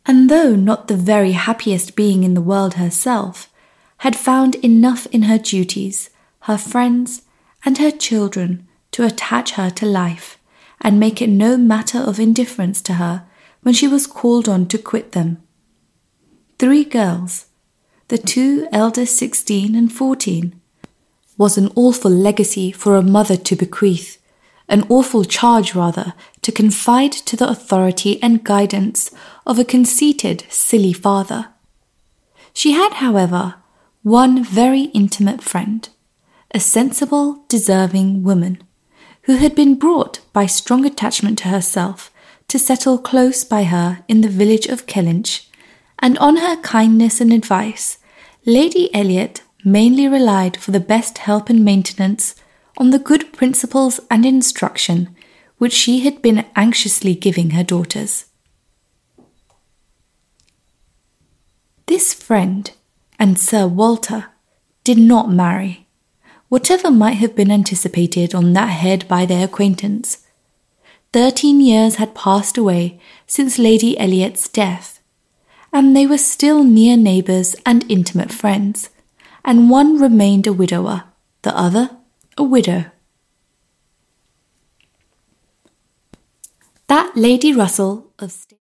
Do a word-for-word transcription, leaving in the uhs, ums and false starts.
and though not the very happiest being in the world herself, had found enough in her duties, her friends, and her children to attach her to life and make it no matter of indifference to her when she was called on to quit them. Three girls, the two eldest sixteen and fourteen, was an awful legacy for a mother to bequeath, an awful charge rather to confide to the authority and guidance of a conceited, silly father. She had, however, one very intimate friend, a sensible, deserving woman, who had been brought by strong attachment to herself to settle close by her in the village of Kellynch, and on her kindness and advice, Lady Elliot mainly relied for the best help and maintenance on the good principles and instruction which she had been anxiously giving her daughters. This friend and Sir Walter did not marry, whatever might have been anticipated on that head by their acquaintance. Thirteen years had passed away since Lady Elliot's death, and they were still near neighbours and intimate friends, and one remained a widower, the other a widow. That Lady Russell of